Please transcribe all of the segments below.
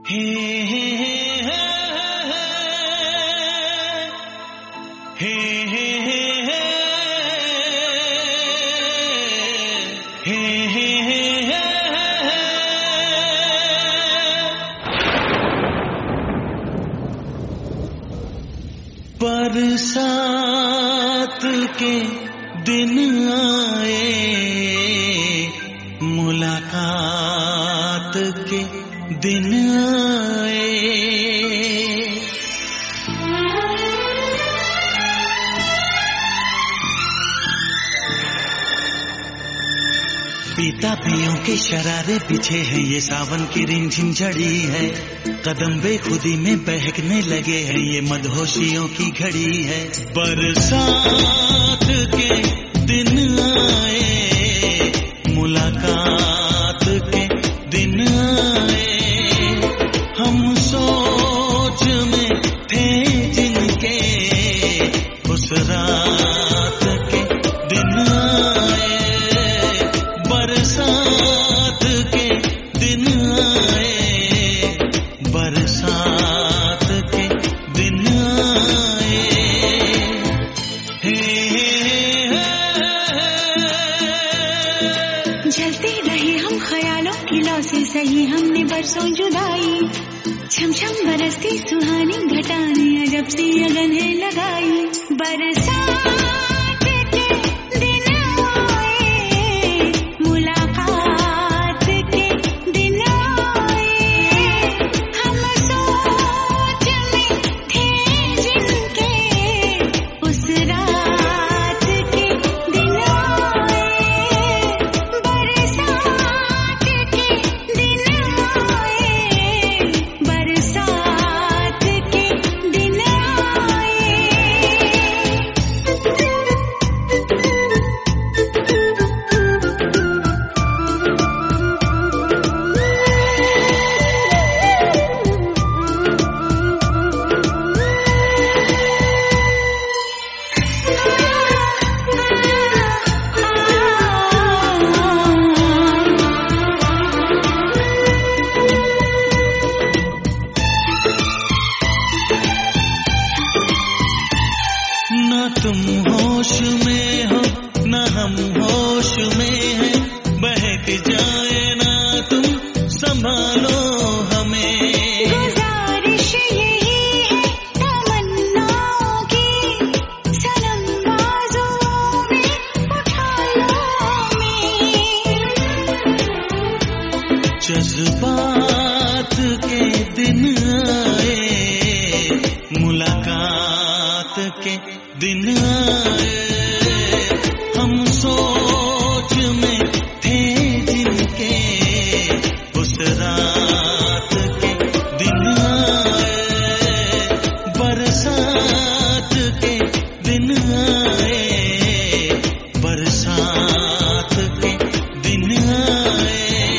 बरसात के दिन आए, मुलाकात के दिन आए। पीता पियों के शरारे पीछे हैं, ये सावन की रिमझिम झड़ी है। कदम बेखुदी में बहकने लगे हैं, ये मदहोशियों की घड़ी है। बरसात के दिन आए, मुलाकात के दिन आए। हम सोच में थे जिनके, उस रात के दिन आए। बरसात के दिन आए, बरसात के दिन आए। जलते रहे हम ख्यालों की लौ से, सही हमने बरसों जुदाई। छम छम बरसती सुहानी घटाने, अजब सी अगन है लगाई। बरसात के दिन आए, मुलाकात के दिन आए। हम सोच में थे जिनके, उस रात के दिन आए। बरसात के दिन आए, बरसात के दिन आए। ना तुम होश में हो, ना हम होश में हैं। बहक जाए ना तुम, संभालो हमें। गुजारिश यही है तमन्नाओं की, सनम बाजुओं में उठा लो हमें। जज्बात के दिन आए, मुलाकात के दिन आए। हम सोच में थे जिनके, उस रात के दिन आए। बरसात के दिन आए, बरसात के दिन आए।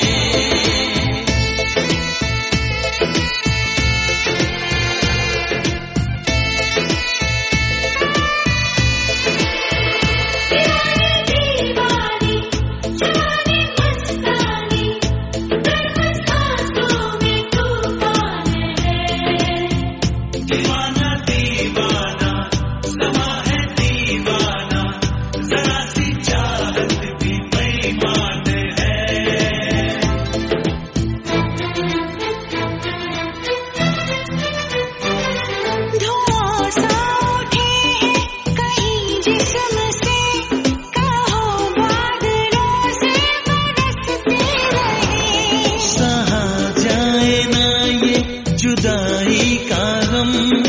दीवानी जाने मस्तानी, बरस सांसों में तूफान है। दीवाना दीवाना समा है दीवाना, जरा सी चाहत भी बेईमान है। धुआं सा उठे हैं कहीं जिस्म से, कहो बादलों से बरसते रहे। सहा जाए ना ये जुदाई का गम,